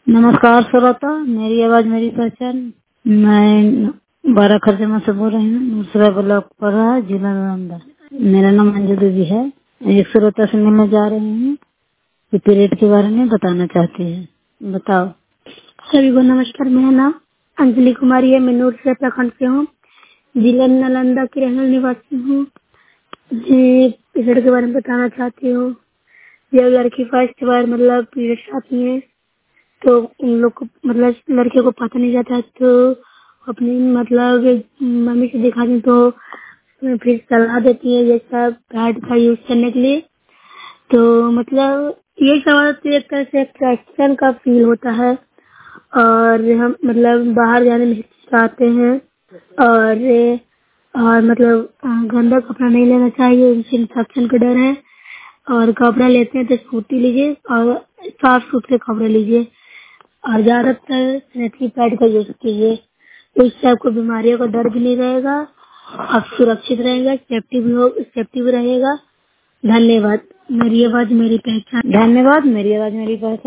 नमस्कार श्रोता, मेरी आवाज मेरी पहचान। मैं 12 खरजमा से बोल रही हूँ। दूसरा ब्लॉक पड़ रहा है, जिला नालंदा। मेरा नाम अंजू देवी है। एक श्रोता से मिलने जा रही हूँ कि पीरियड के बारे में बताना चाहती है। बताओ। सभी को नमस्कार। मेरा नाम अंजलि कुमारी है। मैं नूरसराय प्रखंड से हूँ, जिला नालंदा की रहने निवासी हूँ। मैं पीरियड के बारे में बताना चाहती हूँ। जब लड़की फर्स्ट बार मतलब पीरियड आती है तो उन लोग को मतलब लड़के को पता नहीं जाता, तो अपनी मतलब मम्मी से दिखाती तो फिर सलाह देती है जैसा पैड का यूज करने के लिए। तो मतलब ये सवाल तो एक तरह से अट्रैक्शन का फील होता है और हम मतलब बाहर जाने में हिचकिचाते हैं और मतलब गंदा कपड़ा नहीं लेना चाहिए, उनसे इंफेक्शन का डर है। और कपड़ा लेते हैं तो सूती लीजिए और साफ सुथरे कपड़े लीजिए और ज्यादातर सैनिटरी पैड का यूज कीजिए। तो इससे आपको बीमारियों का डर भी नहीं रहेगा, आप सुरक्षित रहेगा, सेफ्टी भी रहेगा। धन्यवाद। मेरी आवाज मेरी पहचान। धन्यवाद। मेरी आवाज मेरी पहचान।